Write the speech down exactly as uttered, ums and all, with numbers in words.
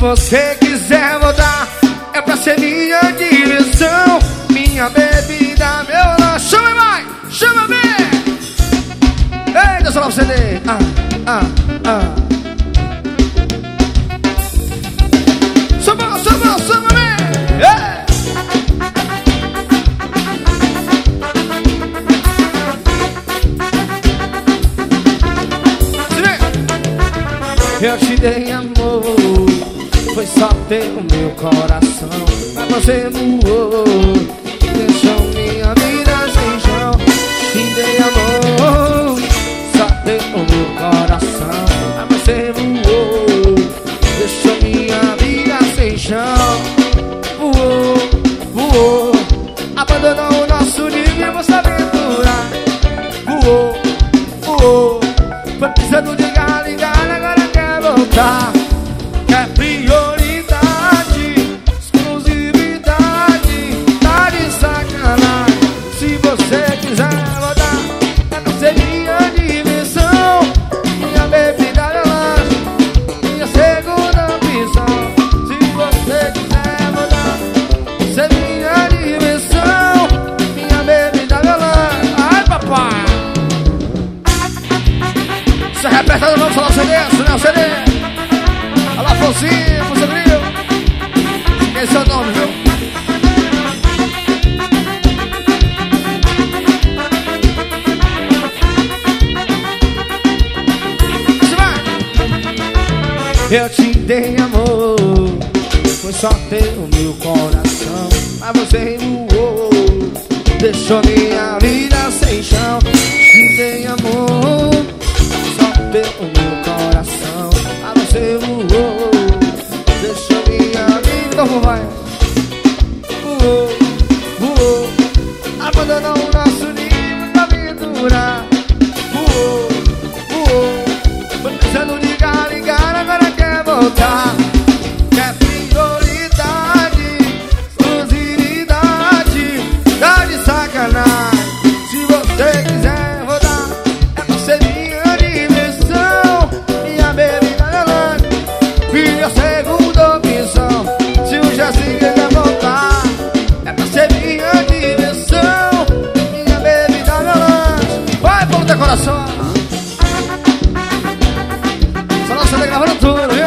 você quiser voltar, é pra ser minha diversão, minha bebida, meu lanche. Chama, vai! Chama, bem! Ei, deixa eu lá o C D. Ah, ah, ah. Chama, chama, chama, bem! Ei! Eu te dei amor, foi só ter o meu coração, mas você voou, deixou minha vida sem chão. Te dei amor, só ter o meu coração, mas você voou, deixou minha vida sem chão. Voou, voou, abandonou o nosso nível, você aventurar. Voou, voou, foi precisando ligar, ligar, agora quer voltar. Quer prioridade, exclusividade, tá de sacanagem. Se você quiser voltar, é pra ser minha diversão, minha bebida, meu lanche, minha segunda opção. Se você quiser voltar, ser minha diversão, minha bebida, meu lanche. Ai, papai! Você repete, vamos falar o C D, isso não é o C D. Alô, Afonsinho, Afonso Grilo. Esse é o nome, viu? Eu te dei amor, foi só ter o meu coração, mas você voou, deixou minha vida sem chão. Te dei amor, só ter o meu coração, mas você voou, deixou minha vida. Então vai. Voou, voou, abandonou o nosso nível pra aventurar. Voou, voou, foi pensando ligar, ligar, agora quer voltar. Quer prioridade, exclusividade, tá de sacanagem. Se você quiser rodar, é pra ser minha diversão, minha bebida, meu lanche, minha segunda opção. Se o Jessinho quer voltar, é pra ser minha diversão, minha bebida, meu lanche. Vai, povo do coração. Só não você tá gravando tudo, viu?